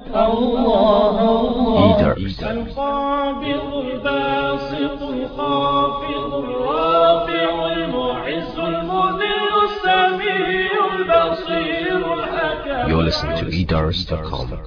الله الله القابض الباسط الخافض الرافع المعز المذل السميع البصير الحكم. You're listening to eDars.com.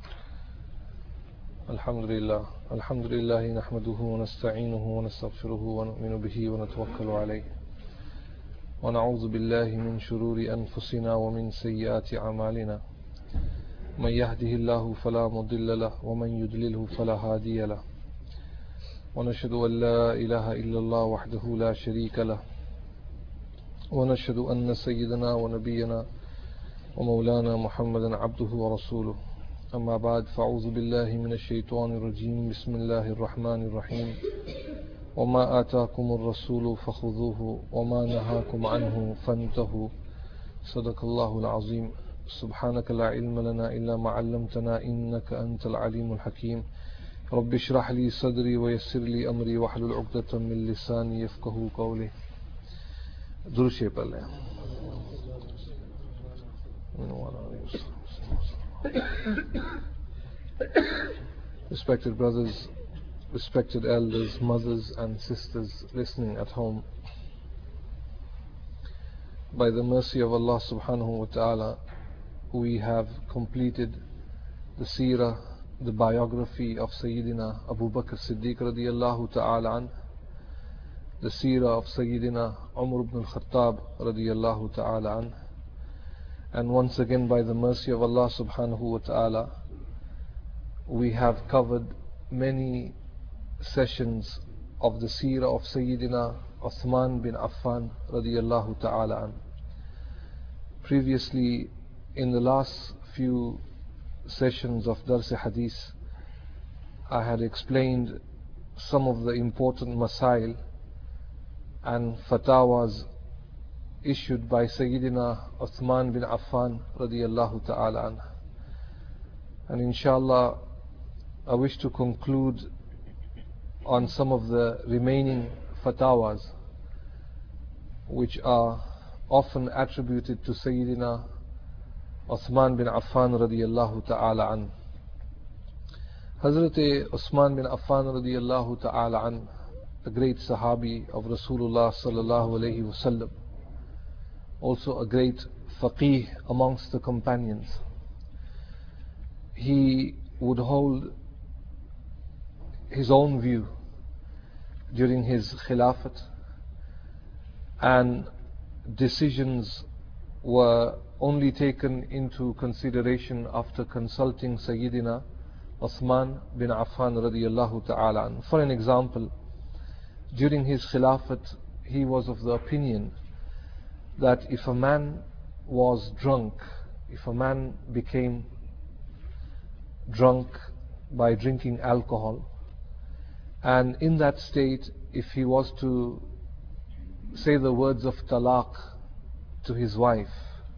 الحمد لله نحمده ونستعينه ونستغفره ونؤمن به ونتوكل عليه ونعوذ بالله من شرور أنفسنا ومن سيئات أعمالنا من يهده الله فلا مضل له ومن يضلله فلا هادي له ونشهد أن لا إله إلا الله وحده لا شريك له ونشهد أن سيدنا ونبينا ومولانا محمدا عبده ورسوله أما بعد فأعوذ بالله من الشيطان الرجيم بسم الله الرحمن الرحيم وما آتاكم الرسول فخذوه وما نهاكم عنه فانتهوا صدق الله العظيم سبحانك لا علم لنا إلا ما علمتنا إنك أنت العليم الحكيم رب اشرح لي صدري ويسر لي أمري واحلل عقدة من لساني يفقهوا قولي. درشے پہلے Respected brothers, respected elders, mothers and sisters listening at home, by the mercy of Allah subhanahu wa ta'ala, we have completed the seerah, the biography of Sayyidina Abu Bakr Siddiq radiyallahu ta'ala an, the seerah of Sayyidina Umar ibn al-Khattab radiyallahu ta'ala an. And once again, by the mercy of Allah subhanahu wa ta'ala, we have covered many sessions of the seerah of Sayyidina Uthman bin Affan radiyallahu ta'ala an. Previously, in the last few sessions of Dars Hadith, I had explained some of the important masail and fatawas issued by Sayyidina Uthman bin Affan radiyallahu ta'ala an. And inshallah, I wish to conclude on some of the remaining fatawas which are often attributed to Sayyidina Uthman bin Affan radiyallahu ta'ala an. Hazrat Uthman bin Affan radiyallahu ta'ala an, a great Sahabi of Rasulullah sallallahu alayhi wasallam, also a great faqih amongst the companions. He would hold his own view during his khilafat, and decisions were only taken into consideration after consulting Sayyidina Uthman bin Affan radiyallahu ta'ala an. For an example, during his khilafat, he was of the opinion that if a man was drunk, if a man became drunk by drinking alcohol, and in that state, if he was to say the words of talaq to his wife,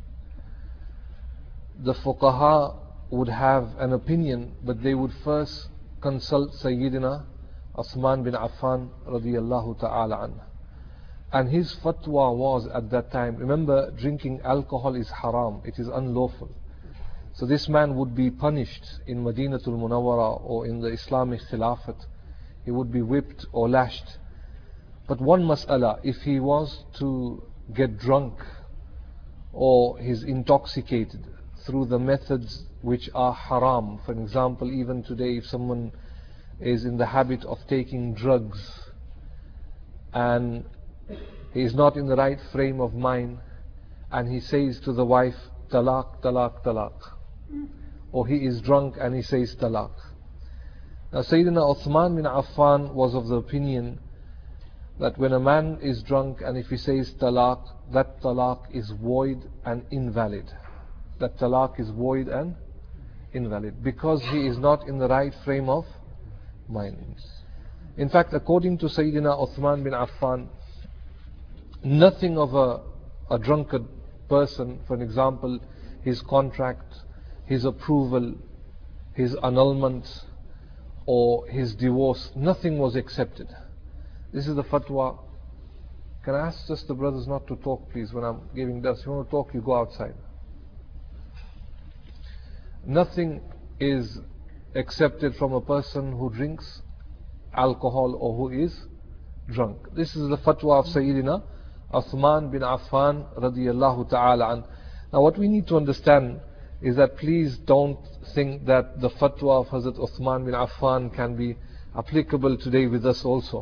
the fuqaha would have an opinion, but they would first consult Sayyidina Uthman bin Affan radiyallahu ta'ala an. And his fatwa was at that time, remember, drinking alcohol is haram, it is unlawful. So this man would be punished in Madinatul Munawwara or in the Islamic Khilafat. He would be whipped or lashed. But one mas'ala, if he was to get drunk or he's intoxicated through the methods which are haram, for example, even today if someone is in the habit of taking drugs and he is not in the right frame of mind and he says to the wife, talaq, talaq, talaq, or he is drunk and he says talaq. Now Sayyidina Uthman bin Affan was of the opinion that when a man is drunk and if he says talaq, that talaq is void and invalid. That talaq is void and invalid because he is not in the right frame of mind. In fact, according to Sayyidina Uthman bin Affan, nothing of a drunkard person, for example, his contract, his approval, his annulment or his divorce, nothing was accepted. This is the fatwa. Can I ask just the brothers not to talk, please, when I'm giving this? If you want to talk, you go outside. Nothing is accepted from a person who drinks alcohol or who is drunk. This is the fatwa of Sayyidina Uthman bin Affan radiyallahu ta'ala an. Now what we need to understand is that please don't think that the fatwa of Hazrat Uthman bin Affan can be applicable today with us also.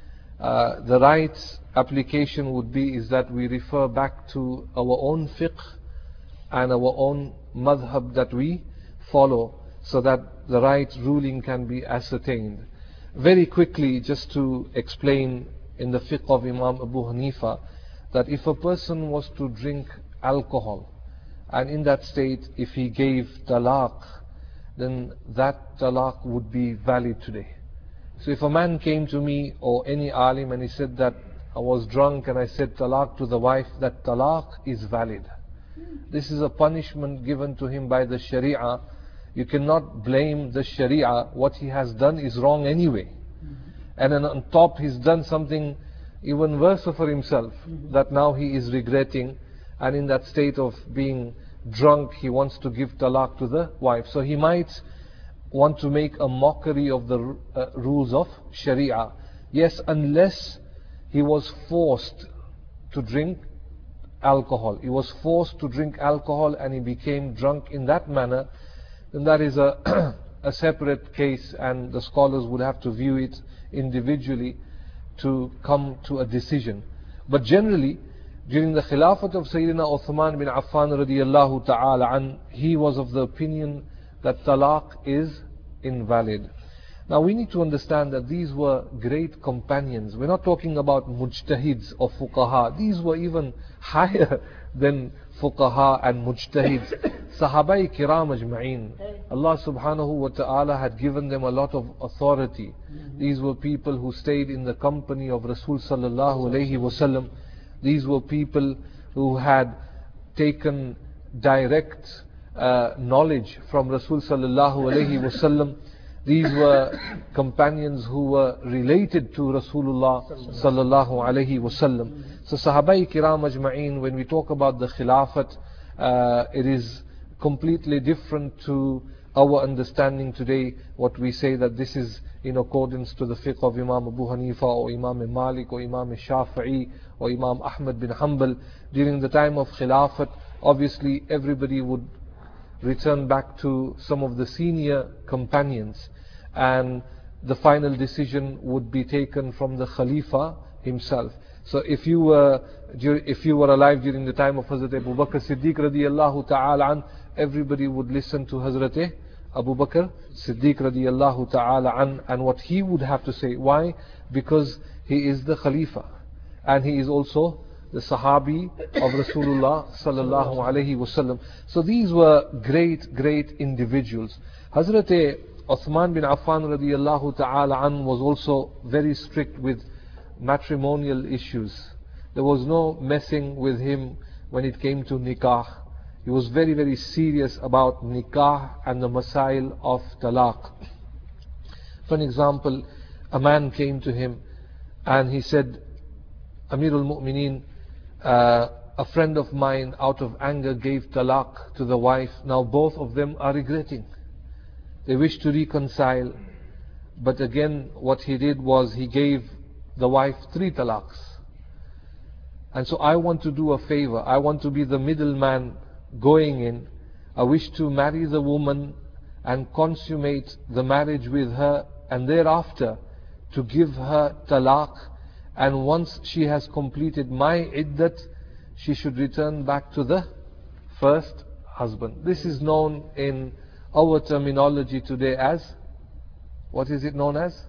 The right application would be is that we refer back to our own fiqh and our own madhab that we follow, so that the right ruling can be ascertained. Very quickly, just to explain in the fiqh of Imam Abu Hanifa, that if a person was to drink alcohol, and in that state if he gave talaq, then that talaq would be valid today. So if a man came to me or any alim and he said that I was drunk and I said talaq to the wife, that talaq is valid. This is a punishment given to him by the Sharia. You cannot blame the Sharia. What he has done is wrong anyway. And then on top he's done something even worse for himself, that now he is regretting, and in that state of being drunk he wants to give talaq to the wife. So he might want to make a mockery of the rules of Sharia. Yes, unless he was forced to drink alcohol. He was forced to drink alcohol and he became drunk in that manner, then that is a separate case, and the scholars would have to view it individually to come to a decision. But generally, during the Khilafat of Sayyidina Uthman bin Affan radiyallahu ta'ala an, he was of the opinion that talaq is invalid. Now we need to understand that these were great companions. We're not talking about mujtahids or fuqaha. These were even higher than fuqaha and mujtahids. Sahabai kiram ajma'in. Allah subhanahu wa ta'ala had given them a lot of authority. These were people who stayed in the company of Rasul sallallahu alayhi wasallam. These were people who had taken direct knowledge from Rasul sallallahu alayhi wasallam. These were companions who were related to Rasulullah sallallahu alayhi wasallam. So Sahabai kiram ajma'in, when we talk about the Khilafat, it is completely different to our understanding today. What we say that this is in accordance to the fiqh of Imam Abu Hanifa or Imam Malik or Imam Shafi'i or Imam Ahmad bin Hanbal. During the time of Khilafat, obviously everybody would return back to some of the senior companions, and the final decision would be taken from the Khalifa himself. So if you were alive during the time of Hazrat Abu Bakr Siddiq radiyallahu ta'ala an, everybody would listen to Hazrat Abu Bakr Siddiq radiyallahu ta'ala an, and what he would have to say. Why? Because he is the Khalifa, and he is also the Sahabi of Rasulullah sallallahu alayhi wasallam. So these were great individuals. Hazrat Uthman bin Affan radiyallahu ta'ala an was also very strict with matrimonial issues. There was no messing with him when it came to nikah. He was very serious about nikah and the masail of talaq. For an example, a man came to him and he said, Amirul Mu'mineen, a friend of mine out of anger gave talaq to the wife. Now both of them are regretting. They wish to reconcile, but again what he did was he gave the wife 3 talaqs. And so I want to do a favor. I want to be the middleman going in. I wish to marry the woman and consummate the marriage with her, and thereafter to give her talaq. And once she has completed my iddat, she should return back to the first husband. This is known in our terminology today as, what is it known as?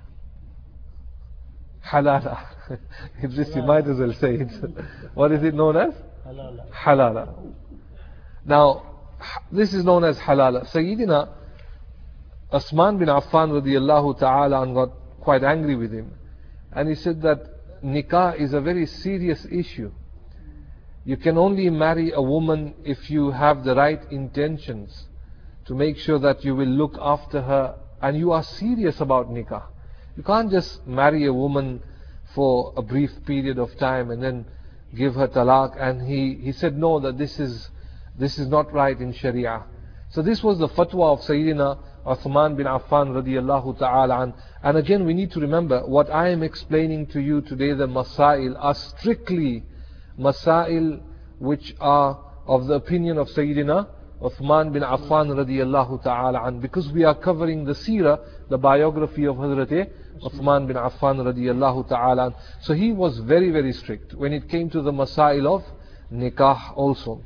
Halala. You might as well say it. What is it known as? Halala. Halala. Now, this is known as halala. Sayyidina Uthman bin Affan radiyallahu ta'ala and got quite angry with him. And he said that nikah is a very serious issue. You can only marry a woman if you have the right intentions to make sure that you will look after her and you are serious about nikah. You can't just marry a woman for a brief period of time and then give her talaq. And he said no, that this is not right in Sharia. So this was the fatwa of Sayyidina Uthman bin Affan radiyallahu ta'ala an. And again, we need to remember what I am explaining to you today, the masail are strictly masail which are of the opinion of Sayyidina Uthman bin Affan radiyallahu ta'ala an, because we are covering the seerah, the biography of Hazrat Uthman bin Affan radiyallahu ta'ala an. So he was very, very strict when it came to the masail of nikah also.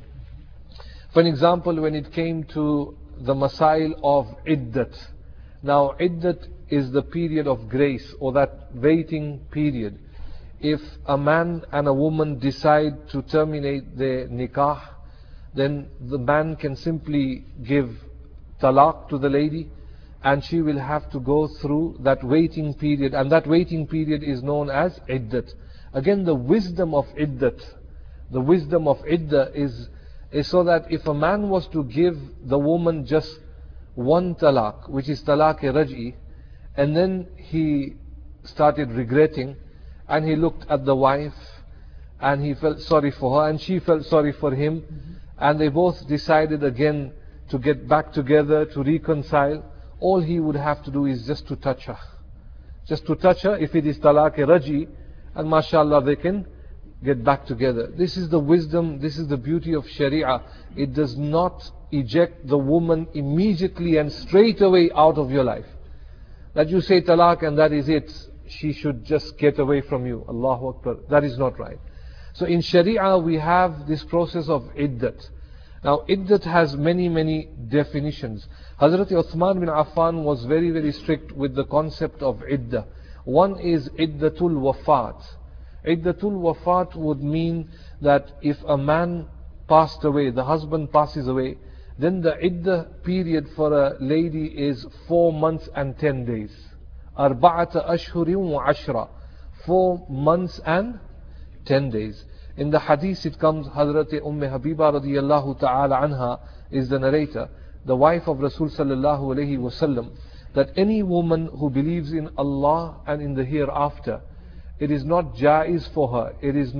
For example, when it came to the masail of iddat. Now, iddat is the period of grace, or that waiting period. If a man and a woman decide to terminate their nikah, then the man can simply give talaq to the lady, and she will have to go through that waiting period, and that waiting period is known as iddat. Again, the wisdom of iddat, the wisdom of iddah is so that if a man was to give the woman just one talaq, which is talaq-e-raj'i, and then he started regretting, and he looked at the wife, and he felt sorry for her, and she felt sorry for him, and they both decided again to get back together, to reconcile, all he would have to do is just to touch her. Just to touch her, if it is talaq-e-raj'i, and mashallah they can get back together. This is the wisdom, this is the beauty of Sharia. It does not eject the woman immediately and straight away out of your life. That you say talaq and that is it. She should just get away from you. Allahu Akbar. That is not right. So in Sharia we have this process of iddat. Now iddat has many, many definitions. Hazrat Uthman bin Affan was very, very strict with the concept of iddah. One is iddatul wafat. Iddatul wafat would mean that if a man passed away, the husband passes away, then the iddah period for a lady is 4 months and 10 days. Arba'ata ashhurin wa ashra. 4 months and 10 days. In the hadith it comes, Hazrat Habiba radiyallahu ta'ala anha is the narrator, the wife of Rasul sallallahu alayhi wasallam, that any woman who believes in Allah and in the hereafter, it is not jaiz for her, it is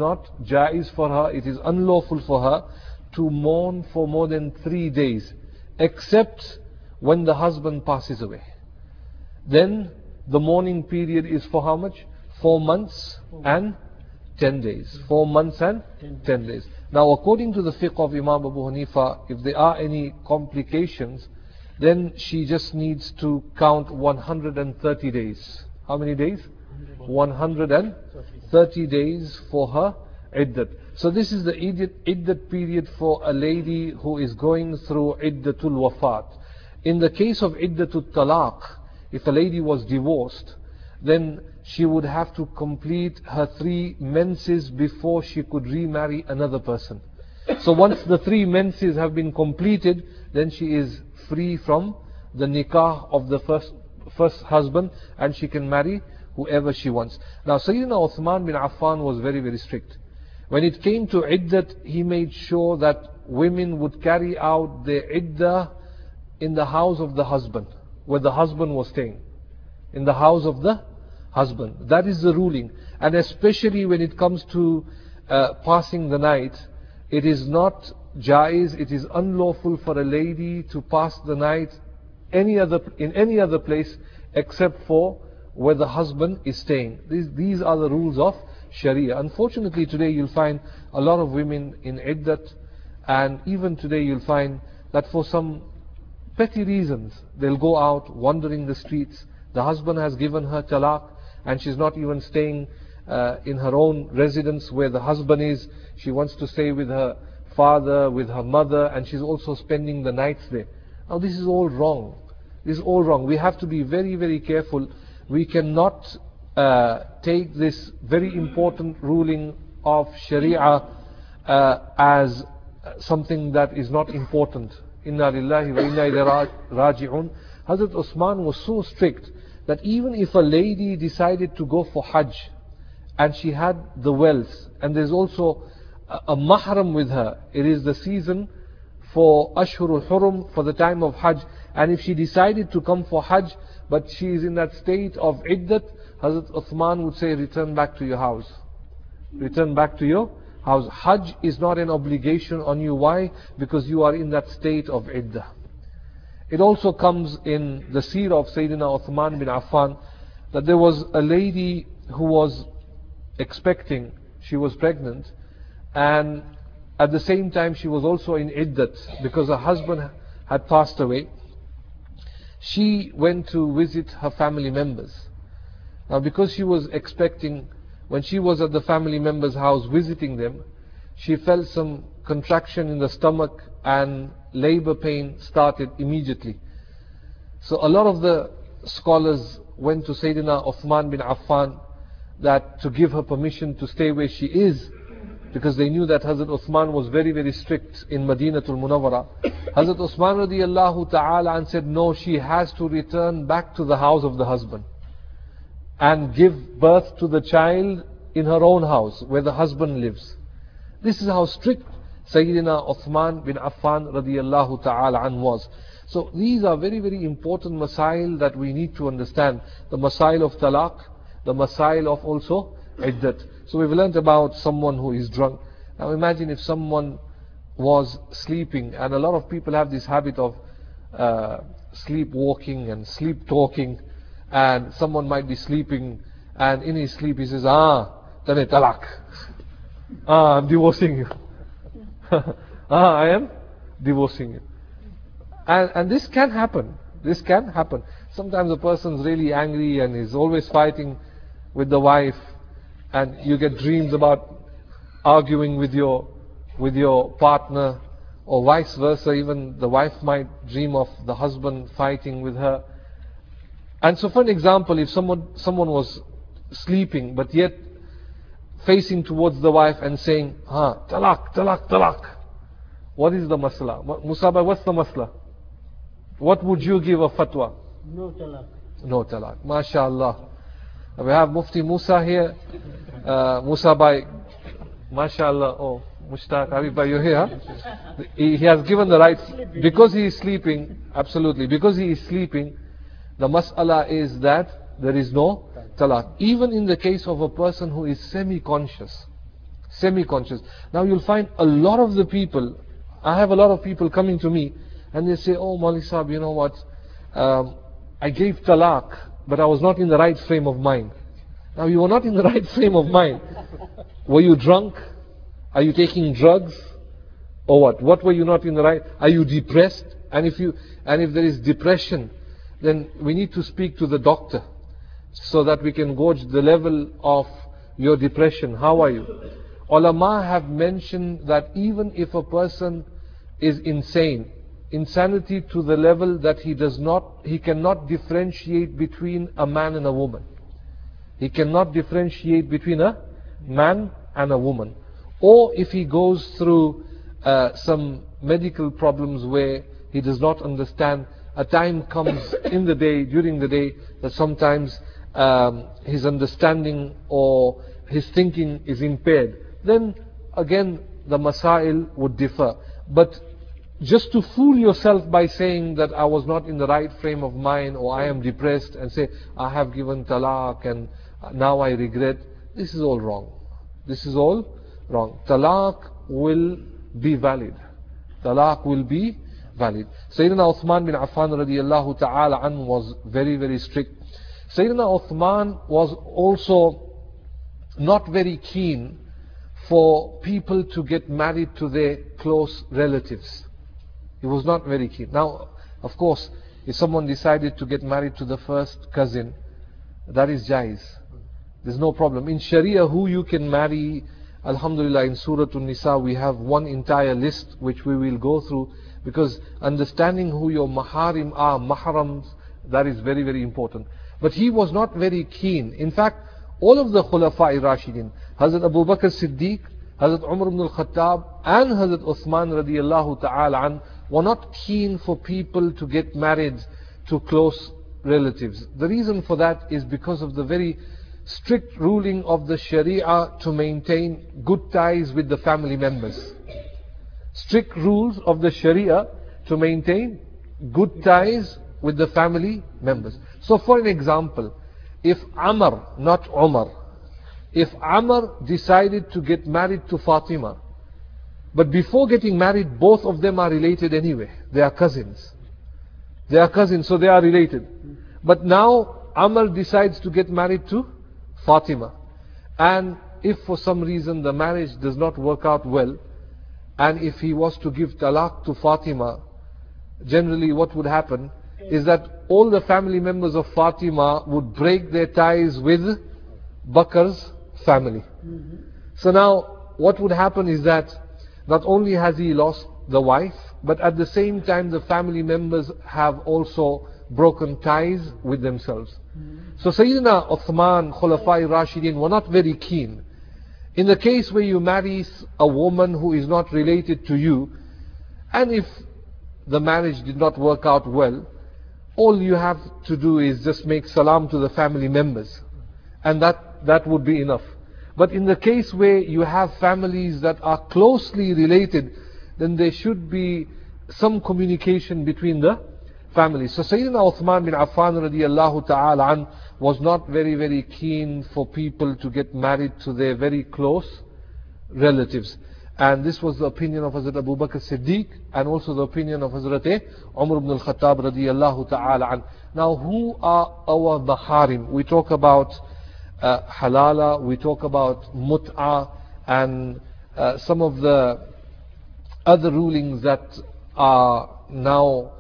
unlawful for her to mourn for more than 3 days, except when the husband passes away. Then the mourning period is for how much? 4 months and 10 days. 4 months and 10 days. Now according to the fiqh of Imam Abu Hanifa, if there are any complications, then she just needs to count 130 days. How many days? 130 days for her iddat. So this is the iddat period for a lady who is going through iddatul wafat. In the case of iddatul talaq, if a lady was divorced, then she would have to complete her 3 menses before she could remarry another person. So once the 3 menses have been completed, then she is free from the nikah of the first husband, and she can marry whoever she wants. Now Sayyidina Uthman bin Affan was very, very strict. When it came to iddat, he made sure that women would carry out their iddah in the house of the husband, where the husband was staying. In the house of the husband. That is the ruling. And especially when it comes to passing the night, it is not jaiz, it is unlawful for a lady to pass the night in any other place except for where the husband is staying. These are the rules of Sharia. Unfortunately today you'll find a lot of women in iddat, and even today you'll find that for some petty reasons they'll go out wandering the streets. The husband has given her talaq and she's not even staying in her own residence where the husband is. She wants to stay with her father, with her mother, and she's also spending the nights there. Now this is all wrong. This is all wrong. We have to be very, very careful. We cannot take this very important ruling of Sharia as something that is not important. Inna lillahi wa inna ilayhi raji'un. Hazrat Usman was so strict that even if a lady decided to go for Hajj and she had the wealth, and there's also a mahram with her, it is the season for Ashhurul Hurum, for the time of Hajj, and if she decided to come for Hajj but she is in that state of iddat, Hazrat Uthman would say, return back to your house. Return back to your house. Hajj is not an obligation on you. Why? Because you are in that state of iddah. It also comes in the seerah of Sayyidina Uthman bin Affan that there was a lady who was expecting, she was pregnant, and at the same time she was also in iddat because her husband had passed away. She went to visit her family members. Now because she was expecting, when she was at the family members' house visiting them, she felt some contraction in the stomach and labor pain started immediately. So a lot of the scholars went to Sayyidina Uthman bin Affan that to give her permission to stay where she is, because they knew that Hazrat Uthman was very, very strict in Madinatul Munawwara. Hazrat Uthman radiallahu ta'ala and said, no, she has to return back to the house of the husband and give birth to the child in her own house where the husband lives. This is how strict Sayyidina Uthman bin Affan radiallahu ta'ala an was. So these are very, very important masail that we need to understand. The masail of talaq, the masail of also iddat. So we've learnt about someone who is drunk. Now imagine if someone was sleeping, and a lot of people have this habit of sleepwalking and sleep talking, and someone might be sleeping and in his sleep he says, tane talaq. I'm divorcing you. I am divorcing you. And this can happen. This can happen. Sometimes a person's really angry and is always fighting with the wife, and you get dreams about arguing with your partner, or vice versa. Even the wife might dream of the husband fighting with her. And so for an example, if someone was sleeping but yet facing towards the wife and saying, talaq, talaq, talaq. What is the masla? Musaba, what's the masla? What would you give a fatwa? No talaq. No talaq. MashaAllah. We have Mufti Musa here. Musa Bhai. MashaAllah. Oh, Mushtaq, Habib Bhai, you're here. He has given the right, because he is sleeping, absolutely, because he is sleeping, the mas'ala is that there is no talaq. Even in the case of a person who is semi-conscious. Semi-conscious. Now you'll find a lot of the people, I have a lot of people coming to me and they say, oh Maulvi Sahib, you know what, I gave talaq, but I was not in the right frame of mind. Now you were not in the right frame of mind. Were you drunk? Are you taking drugs? Or what? What were you not in the right? Are you depressed? And if there is depression, then we need to speak to the doctor so that we can gauge the level of your depression. How are you? Ulama have mentioned that even if a person is insane, insanity to the level that he cannot differentiate between a man and a woman. He cannot differentiate between a man and a woman. Or if he goes through some medical problems where he does not understand, a time comes in the day, during the day, that sometimes his understanding or his thinking is impaired. Then again the masail would differ. But just to fool yourself by saying that I was not in the right frame of mind, or I am depressed, and say I have given talaq and now I regret, this is all wrong. This is all wrong. Talaq will be valid. Talaq will be valid. Sayyidina Uthman bin Affan radiallahu ta'ala an was very, very strict. Sayyidina Uthman was also not very keen for people to get married to their close relatives. He was not very keen. Now, of course, if someone decided to get married to the first cousin, that is jaiz. There's no problem. In Sharia, who you can marry, alhamdulillah, in Surah An-Nisa, we have one entire list which we will go through, because understanding who your maharim are, mahrams, that is very, very important. But he was not very keen. In fact, all of the Khulafa'i Rashidin, Hazrat Abu Bakr Siddiq, Hazrat Umar ibn al-Khattab, and Hazrat Uthman radiallahu ta'ala an, were not keen for people to get married to close relatives. The reason for that is because of the very strict ruling of the Sharia to maintain good ties with the family members. Strict rules of the Sharia to maintain good ties with the family members. So for an example, if Amr, not Umar, if Amr decided to get married to Fatima, but before getting married both of them are related anyway, they are cousins, They are cousins, so they are related. But now Amr decides to get married to Fatima. And if for some reason the marriage does not work out well, and if he was to give talaq to Fatima, generally what would happen is that all the family members of Fatima would break their ties with Bakr's family. So now what would happen is that not only has he lost the wife, but at the same time the family members have also broken ties with themselves. So Sayyidina Uthman, Khulafai Rashidin were not very keen. In the case where you marry a woman who is not related to you, and if the marriage did not work out well, all you have to do is just make salam to the family members, and that would be enough. But in the case where you have families that are closely related, then there should be some communication between the families. So Sayyidina Uthman bin Affan radiyallahu ta'ala an was not very keen for people to get married to their very close relatives. And this was the opinion of Hazrat Abu Bakr Siddiq, and also the opinion of Hazrat Umar ibn al-Khattab radiyallahu ta'ala an. Now, who are our maharim? We talk about halala, we talk about mut'a, and some of the other rulings that are now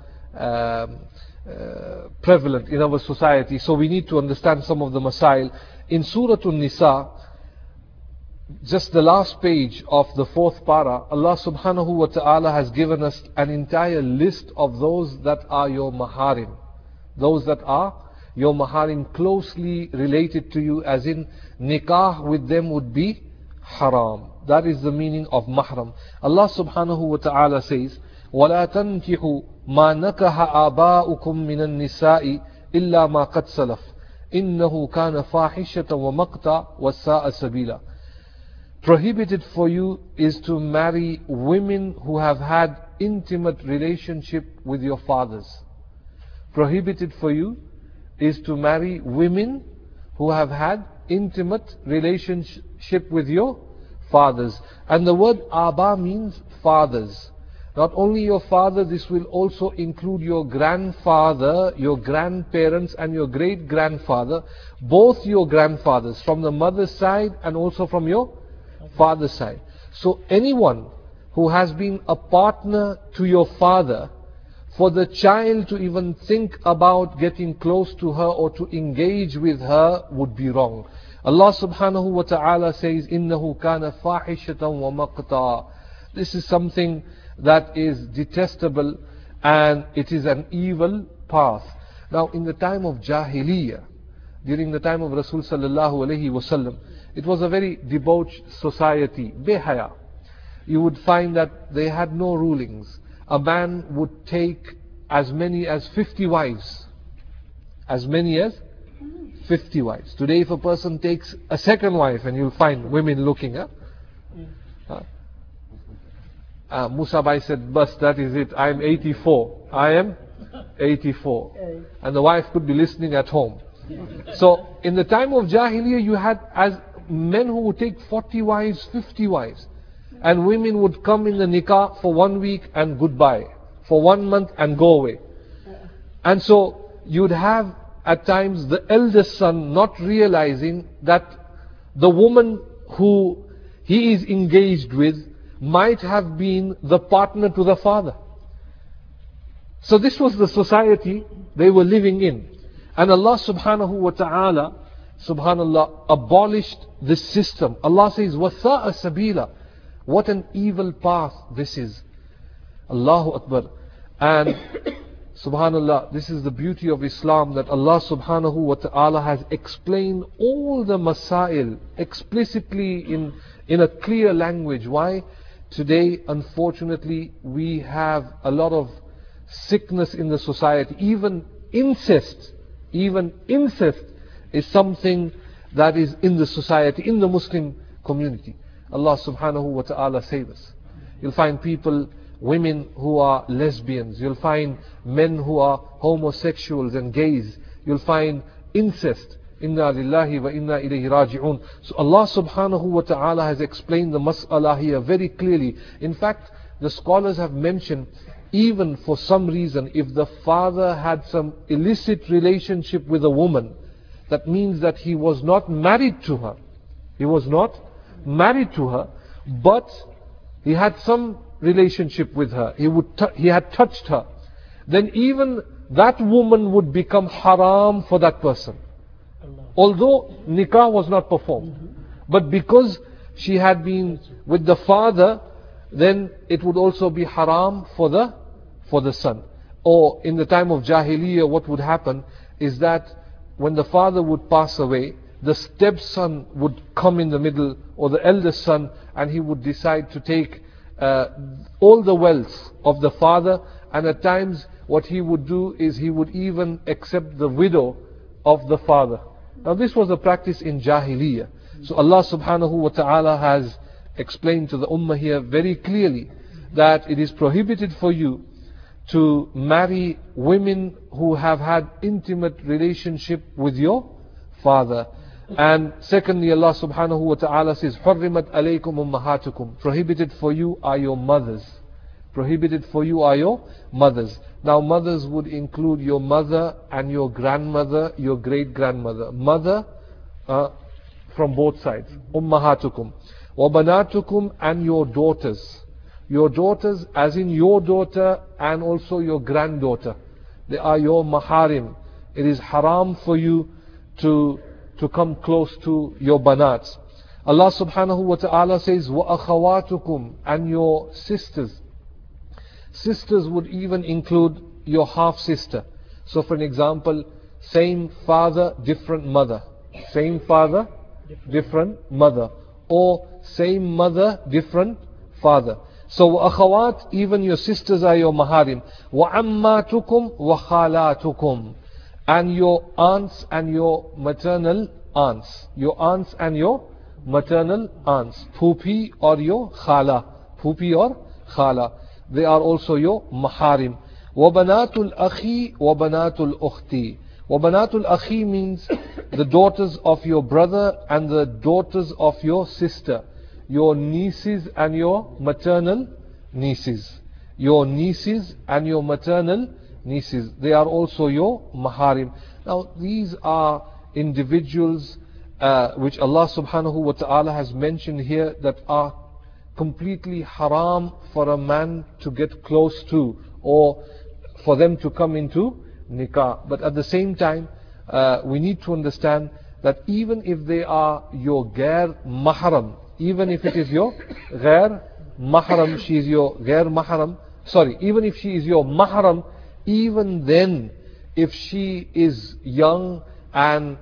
prevalent in our society. So we need to understand some of the masail. In Surah An-Nisa, just the last page of the 4th para, Allah subhanahu wa ta'ala has given us an entire list of those that are your maharim. Those that are your maharim, closely related to you, as in nikah with them would be haram. That is the meaning of mahram. Allah subhanahu wa ta'ala says, وَلَا تَنْكِحُوا مَا نَكَحَ آبَاؤُكُم مِّنَ النِّسَاءِ إِلَّا مَا قَدْ سَلَفَ إِنَّهُ كَانَ فَاحِشَةً وَمَقْتًا وَسَاءَ سَبِيلًا. Prohibited for you is to marry women who have had intimate relationship with your fathers. Prohibited for you is to marry women who have had intimate relationship with your fathers. And the word Aba means fathers. Not only your father, this will also include your grandfather, your grandparents, and your great-grandfather. Both your grandfathers, from the mother's side and also from your father's side. So anyone who has been a partner to your father, for the child to even think about getting close to her or to engage with her would be wrong. Allah subhanahu wa ta'ala says, إِنَّهُ كَانَ فَاحِشَةً وَمَقْتًا. This is something that is detestable, and it is an evil path. Now, in the time of Jahiliyyah, during the time of Rasul sallallahu alayhi wasallam, it was a very debauched society, behaya. You would find that they had no rulings. A man would take as many as 50 wives. As many as 50 wives. Today, if a person takes a second wife, and you'll find women looking up. Musa Bhai said, "Bas, that is it. I am 84. I am 84." And the wife could be listening at home. So, in the time of Jahiliyyah, you had as men who would take 40 wives, 50 wives. And women would come in the nikah for 1 week and goodbye. For 1 month and go away. And so, you'd have at times the eldest son not realizing that the woman who he is engaged with might have been the partner to the father. So this was the society they were living in. And Allah subhanahu wa ta'ala, subhanallah, abolished this system. Allah says, وَثَاءَ سَبِيلًا. What an evil path this is. Allahu Akbar. And subhanallah, this is the beauty of Islam, that Allah subhanahu wa ta'ala has explained all the masail explicitly in a clear language. Why? Today, unfortunately, we have a lot of sickness in the society. Even incest is something that is in the society, in the Muslim community. Allah subhanahu wa ta'ala save us. You'll find people, women who are lesbians. You'll find men who are homosexuals and gays. You'll find incest. Inna lillahi wa inna ilayhi raji'un. So Allah subhanahu wa ta'ala has explained the mas'ala here very clearly. In fact, the scholars have mentioned even for some reason, if the father had some illicit relationship with a woman, that means that he was not married to her. He was not married to her, but he had some relationship with her. He had touched her. Then even that woman would become haram for that person. Although nikah was not performed. But because she had been with the father, then it would also be haram for the son. Or in the time of Jahiliyyah, what would happen is that when the father would pass away, the stepson would come in the middle, or the eldest son, and he would decide to take all the wealth of the father. And at times what he would do is he would even accept the widow of the father. Now this was a practice in Jahiliyyah. So Allah subhanahu wa ta'ala has explained to the ummah here very clearly that it is prohibited for you to marry women who have had intimate relationship with your father. And secondly, Allah subhanahu wa ta'ala says, حُرِّمَتْ عَلَيْكُمْ أُمَّهَاتُكُمْ. Prohibited for you are your mothers. Prohibited for you are your mothers. Now mothers would include your mother and your grandmother, your great-grandmother. Mother from both sides. Ummahatukum. وَبَنَاتُكُمْ, and your daughters. Your daughters as in your daughter and also your granddaughter. They are your maharim. It is haram for you to come close to your banats. Allah subhanahu wa ta'ala says, وَأَخَوَاتُكُمْ, and your sisters. Sisters would even include your half-sister. So for an example, same father, different mother. Same father, different mother. Or same mother, different father. So وَأَخَوَات, even your sisters are your maharim. وَعَمَّاتُكُمْ وَخَالَاتُكُمْ, and your aunts and your maternal aunts. Your aunts and your maternal aunts. Phupi or your khala. Phupi or khala. They are also your maharim. وَبَنَاتُ الْأَخِي وَبَنَاتُ الْأُخْتِ. وَبَنَاتُ الْأَخِي means the daughters of your brother and the daughters of your sister. Your nieces and your maternal nieces. Your nieces and your maternal nieces. They are also your maharim. Now these are individuals which Allah subhanahu wa ta'ala has mentioned here that are completely haram for a man to get close to, or for them to come into nikah. But at the same time, we need to understand that even if they are your ghair mahram, even if it is your ghair mahram, she is your ghair mahram, even if she is your mahram, even then, if she is young and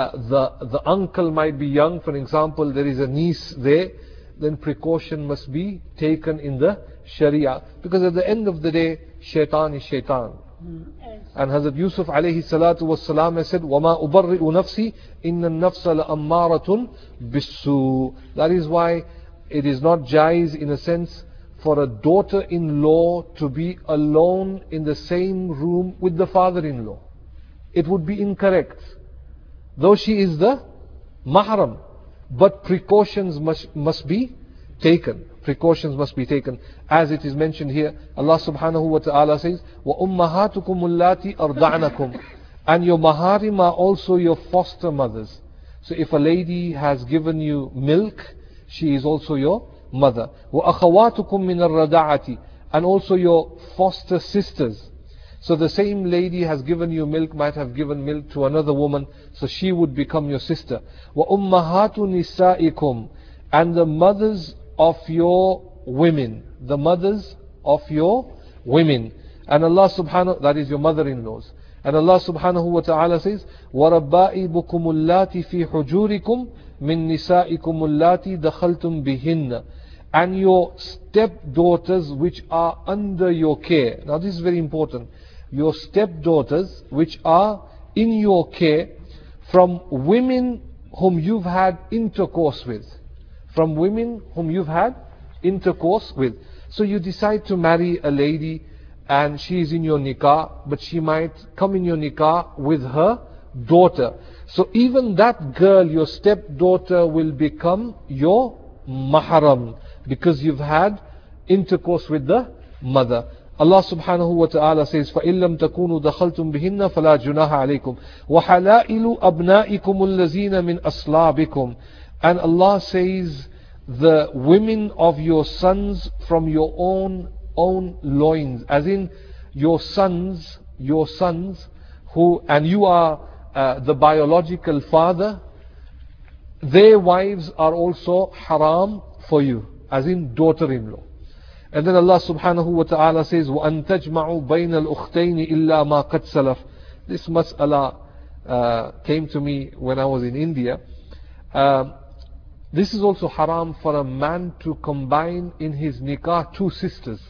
the uncle might be young, for example, there is a niece there, then precaution must be taken in the Sharia. Because at the end of the day, shaitan is shaitan. And Hazrat Yusuf alayhi salatu was salam has said, وَمَا أُبَرِّئُ نَفْسِي إِنَّ النَّفْسَ لَأَمَّارَةٌ بِالسُّوءِ. That is why it is not jaiz in a sense for a daughter-in-law to be alone in the same room with the father-in-law. It would be incorrect. Though she is the mahram, but precautions must be taken. Precautions must be taken. As it is mentioned here, Allah subhanahu wa ta'ala says, وَأُمَّهَاتُكُمُ اللَّاتِي أَرْضَعْنَكُمْ, and your maharim are also your foster mothers. So if a lady has given you milk, she is also your mother. وَأَخَوَاتُكُمْ مِنَ الرَّدَعَةِ, and also your foster sisters. So the same lady has given you milk, might have given milk to another woman, so she would become your sister. وَأُمَّهَاتُ نِسَائِكُمْ, and the mothers of your women. The mothers of your women. And Allah subhanahu, that is your mother-in-laws. And Allah subhanahu wa ta'ala says, وَرَبَّائِبُكُمُ اللَّاتِ فِي حُجُورِكُمْ مِن نِسَائِكُمُ اللَّاتِ دَخَلْتُمْ بِهِنَّ, and your stepdaughters which are under your care. Now this is very important. Your stepdaughters which are in your care from women whom you've had intercourse with. From women whom you've had intercourse with. So you decide to marry a lady and she is in your nikah, but she might come in your nikah with her daughter. So even that girl, your stepdaughter, will become your mahram, because you've had intercourse with the mother. Allah subhanahu wa ta'ala says, فَإِن لَمْ تَكُونُوا دَخَلْتُمْ بِهِنَّ فَلَا جُنَاحَ عَلَيْكُمْ وَحَلَائِلُ أَبْنَائِكُمُ الَّذِينَ مِنْ أَصْلَابِكُمْ. And Allah says, the women of your sons from your own loins, as in your sons who, and you are the biological father, their wives are also haram for you, as in daughter-in-law. And then Allah subhanahu wa ta'ala says, وَأَن تَجْمَعُوا بَيْنَ الْأُخْتَيْنِ إِلَّا مَا قَدْ سَلَفْ. This mas'ala came to me when I was in India. This is also haram for a man to combine in his nikah two sisters.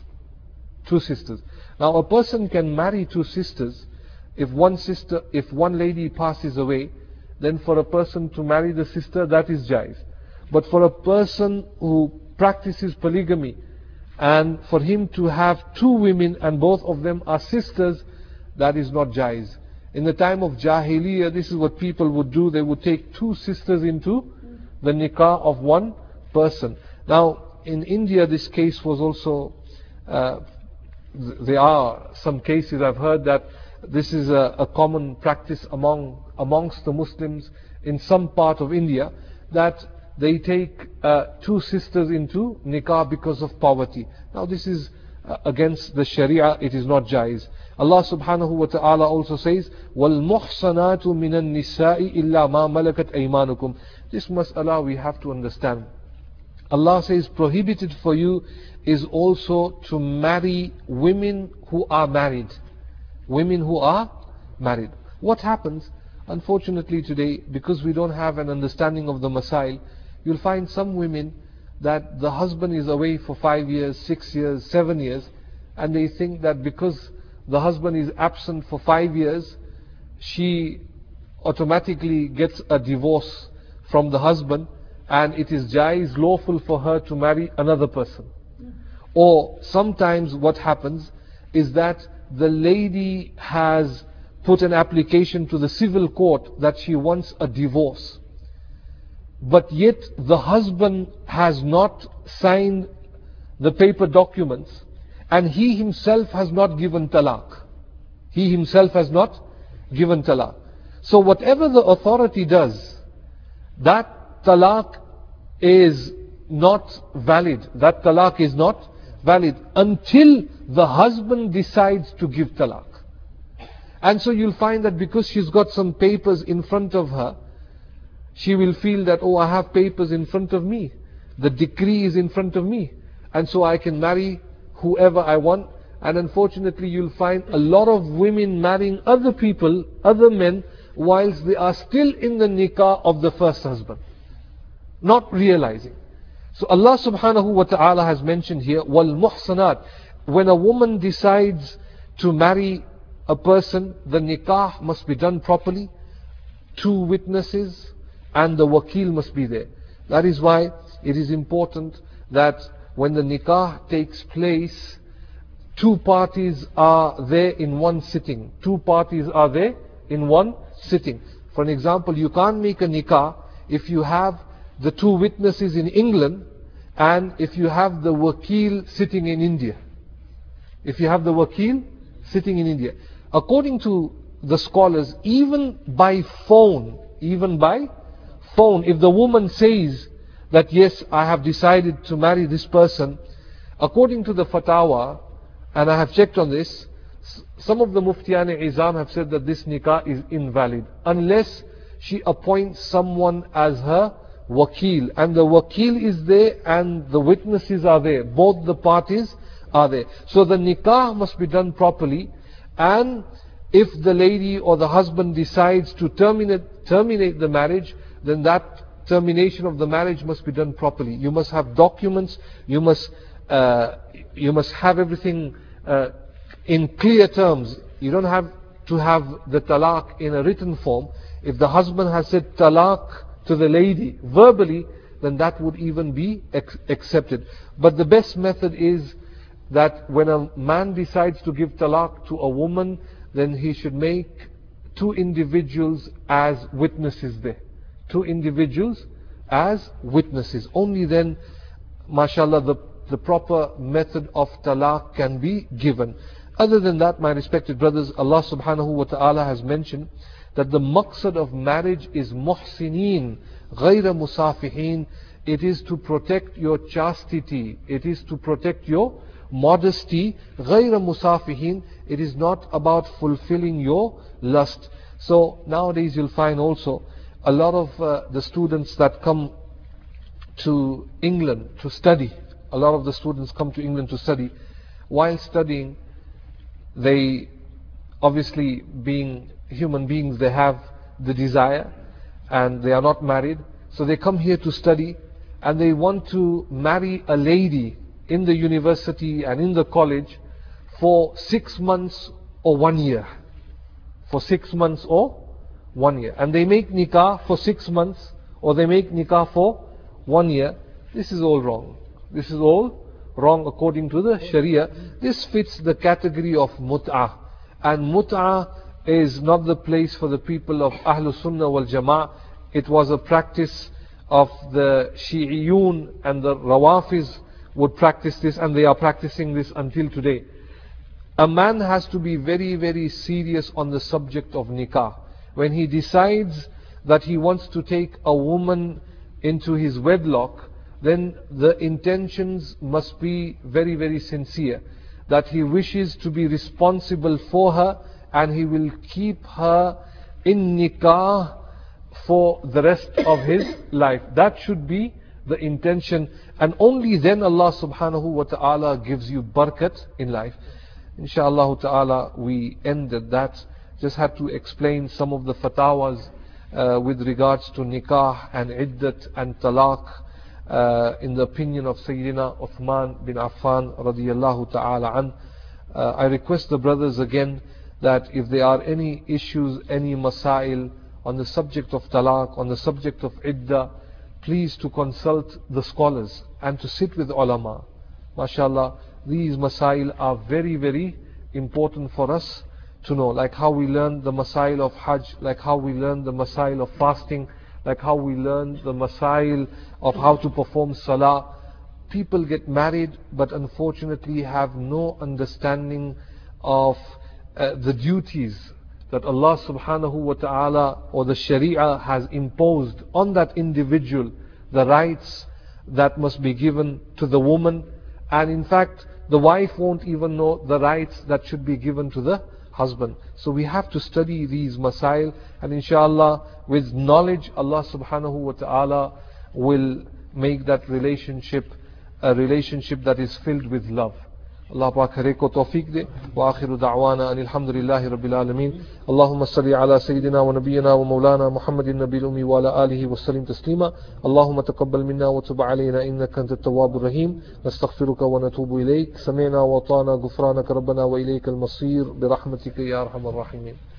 Now a person can marry two sisters. If one lady passes away, then for a person to marry the sister, that is jaiz. But for a person who practices polygamy, and for him to have two women and both of them are sisters, that is not jaiz. In the time of Jahiliyyah, this is what people would do. They would take two sisters into the nikah of one person. Now, in India, this case was also, there are some cases I've heard that this is a common practice amongst the Muslims in some part of India, that they take two sisters into nikah because of poverty. Now this is against the Sharia, it is not jaiz. Allah subhanahu wa ta'ala also says, وَالْمُحْصَنَاتُ مِنَ النِّسَاءِ إِلَّا مَا مَلَكَتْ أَيْمَانُكُمْ. This mas'ala we have to understand. Allah says prohibited for you is also to marry women who are married. Women who are married. What happens? Unfortunately today, because we don't have an understanding of the masail, you'll find some women that the husband is away for 5 years, 6 years, 7 years, and they think that because the husband is absent for 5 years, she automatically gets a divorce from the husband, and it is jaiz, lawful for her to marry another person. Or sometimes what happens is that the lady has put an application to the civil court that she wants a divorce, but yet the husband has not signed the paper documents, and he himself has not given talaq. He himself has not given talaq. So whatever the authority does, that talaq is not valid. That talaq is not valid until the husband decides to give talaq. And so you'll find that because she's got some papers in front of her, she will feel that, oh, I have papers in front of me, the decree is in front of me, and so I can marry whoever I want. And unfortunately you'll find a lot of women marrying other people, other men, whilst they are still in the nikah of the first husband, not realizing. So Allah subhanahu wa ta'ala has mentioned here, وَالْمُحْصَنَاتِ. When a woman decides to marry a person, the nikah must be done properly, 2 witnesses, and the wakil must be there. That is why it is important that when the nikah takes place, 2 parties are there in one sitting. 2 parties are there in one sitting. For an example, you can't make a nikah if you have the 2 witnesses in England and if you have the wakil sitting in India. If you have the wakil sitting in India. According to the scholars, even by phone, if the woman says that yes, I have decided to marry this person, according to the fatwa, and I have checked on this, some of the Muftiyan-e-Izam have said that this nikah is invalid unless she appoints someone as her wakil, and the wakil is there and the witnesses are there, both the parties are there. So the nikah must be done properly, and if the lady or the husband decides to terminate the marriage, then that termination of the marriage must be done properly. You must have documents, you must have everything in clear terms. You don't have to have the talaq in a written form. If the husband has said talaq to the lady verbally, then that would even be accepted. But the best method is that when a man decides to give talaq to a woman, then he should make 2 individuals as witnesses there. 2 individuals as witnesses. Only then, mashallah, the the proper method of talaq can be given. Other than that, my respected brothers, Allah subhanahu wa ta'ala has mentioned that the maqsad of marriage is muhsinin, ghayra musafihin. It is to protect your chastity. It is to protect your modesty. Ghayra musafihin. It is not about fulfilling your lust. So nowadays you'll find also a lot of the students that come to England to study. A lot of the students come to England to study. While studying, they obviously, being human beings, they have the desire and they are not married. So they come here to study and they want to marry a lady in the university and in the college for 6 months or 1 year. For 6 months or 1 year. And they make nikah for 6 months or they make nikah for 1 year. This is all wrong. This is all wrong according to the Sharia. This fits the category of mut'ah. And mut'ah is not the place for the people of Ahlul Sunnah wal Jama'ah. It was a practice of the Shi'iyun, and the Rawafiz would practice this, and they are practicing this until today. A man has to be very, very serious on the subject of nikah. When he decides that he wants to take a woman into his wedlock, then the intentions must be very, very sincere. That he wishes to be responsible for her and he will keep her in nikah for the rest of his life. That should be the intention, and only then Allah subhanahu wa ta'ala gives you barakat in life. Inshallah ta'ala, we ended that. Just had to explain some of the fatawas with regards to nikah and iddat and talaq in the opinion of Sayyidina Uthman bin Affan radiyallahu ta'ala an. I request the brothers again that if there are any issues, any masail on the subject of talaq, on the subject of iddah, please to consult the scholars and to sit with ulama. MashaAllah, these masail are very, very important for us to know. Like how we learn the masail of hajj, like how we learn the masail of fasting, like how we learn the masail of how to perform salah. People get married but unfortunately have no understanding of the duties that Allah subhanahu wa ta'ala or the Sharia has imposed on that individual, the rights that must be given to the woman, and in fact the wife won't even know the rights that should be given to the husband. So we have to study these masail, and inshallah with knowledge Allah subhanahu wa ta'ala will make that relationship a relationship that is filled with love. Allah Pak hare ko tawfiq de. Wa akhiru da'wana anil hamdulillahi rabbil alameen. Allahumma salli ala sayyidina wa nabiyyina wa maulana Muhammadin nabiyil ummi wa ala alihi wa sallim taslima. Allahumma taqabbal minna wa tub alayna innaka antat tawwabur rahim. Nastaghfiruka wa natubu ilayk. Sami'na wa ata'na ghufranaka rabbana wa ilaykal masir bi rahmatika ya arhamar rahimin.